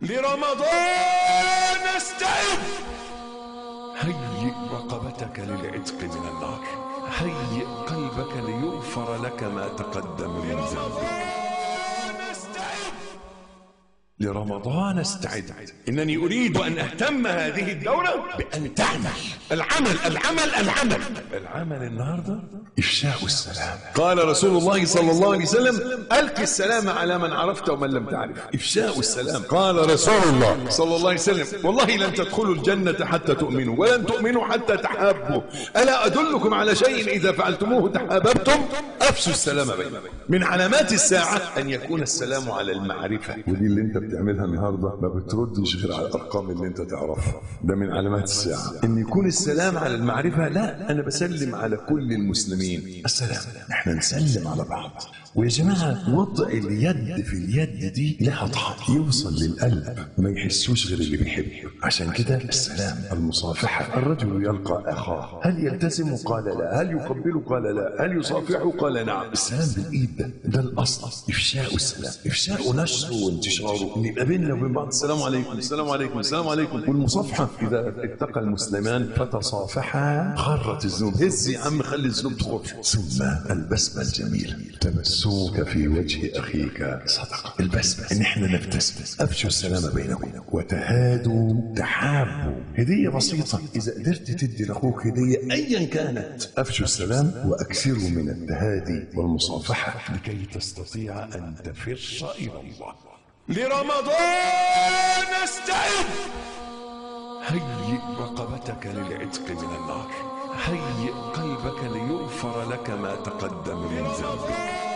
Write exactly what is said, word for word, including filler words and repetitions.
لرمضان استعد. هيئ رقبتك للعتق من النار، هيئ قلبك ليغفر لك ما تقدم من ذنبك. لرمضان استعد. إنني أريد أن أهتم هذه الدورة بأن تعمل. العمل العمل العمل العمل النهاردة إفشاء السلام. قال رسول الله صلى الله عليه وسلم: ألق السلام على من عرفت ومن لم تعرف. إفشاء السلام. قال رسول الله صلى الله عليه وسلم: والله لن تدخلوا الجنة حتى تؤمنوا، ولن تؤمنوا حتى تحابوا. ألا أدلكم على شيء إذا فعلتموه تحاببتم؟ أفشوا السلام بينكم. من علامات الساعة أن يكون السلام على المعرفة، ودي اللي انت بتعملها النهارده ما بتردش غير على الارقام اللي انت تعرفها. ده من علامات الساعه ان يكون السلام على المعرفه. لا، انا بسلم على كل المسلمين السلام، احنا نسلم على بعض. ويا جماعه وضع اليد في اليد دي لها طعم يوصل للقلب، ما يحسوش غير اللي بيحب. عشان كده السلام، المصافحه. الرجل يلقى اخاه، هل يلتزم؟ قال لا. هل يقبله؟ قال لا. هل يصافحه؟ قال نعم. السلام بالايد ده ده الاصل. افشاء السلام، افشاء نشره وانتشاره، ان يبقى بيننا وبين بعض السلام عليكم السلام عليكم السلام عليكم. والمصافحه اذا التقى المسلمان فتصافحا خرت الذنوب. هز يا عم، خلي الذنوب تخرج. ثم البسمه الجميله، تبسمك في وجه اخيك صدقه. البسمه ان احنا نبتسم. افشوا السلام بينكم وتهادوا تحابوا. هديه بسيطه، اذا قدرت تدي لاخوك هديه ايا كانت. افشوا السلام واكثروا من التهادي والمصافحه لكي تستطيع ان تفر الى الله. لرمضان استعد. هيئ رقبتك للعتق من النار، هيئ قلبك ليغفر لك ما تقدم من ذنبك.